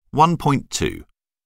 1.2.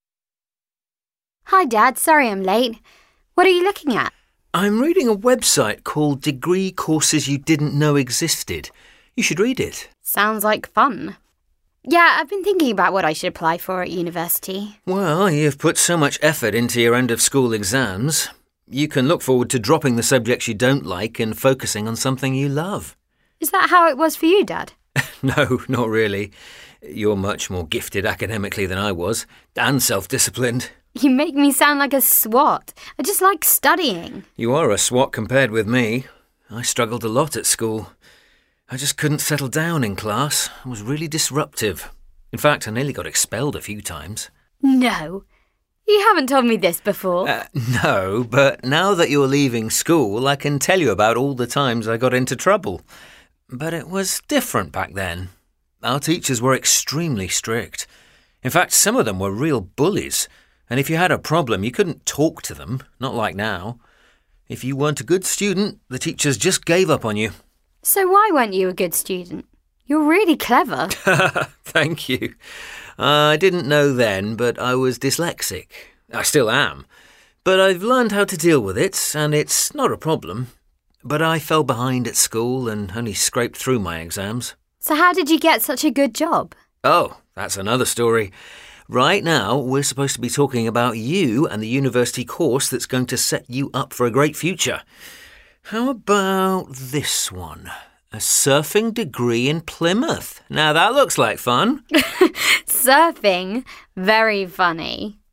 Hi, Dad. Sorry I'm late. What are you looking at? I'm reading a website called Degree Courses You Didn't Know Existed. You should read it. Sounds like fun. Yeah, I've been thinking about what I should apply for at university. Well, you've put so much effort into your end-of-school exams. You can look forward to dropping the subjects you don't like and focusing on something you love. Is that how it was for you, Dad? No, not really. You're much more gifted academically than I was, and self-disciplined. You make me sound like a swot. I just like studying. You are a swot compared with me. I struggled a lot at school. I just couldn't settle down in class. I was really disruptive. In fact, I nearly got expelled a few times. No. You haven't told me this before. No, but now that you're leaving school, I can tell you about all the times I got into trouble. But it was different back then. Our teachers were extremely strict. In fact, some of them were real bullies. And if you had a problem, you couldn't talk to them, not like now. If you weren't a good student, the teachers just gave up on you. So why weren't you a good student? You're really clever. Thank you. I didn't know then, but I was dyslexic. I still am. But I've learned how to deal with it, and it's not a problem. But I fell behind at school and only scraped through my exams. So how did you get such a good job? Oh, that's another story. Right now, we're supposed to be talking about you and the university course that's going to set you up for a great future. How about this one? A surfing degree in Plymouth. Now that looks like fun. Surfing? Very funny.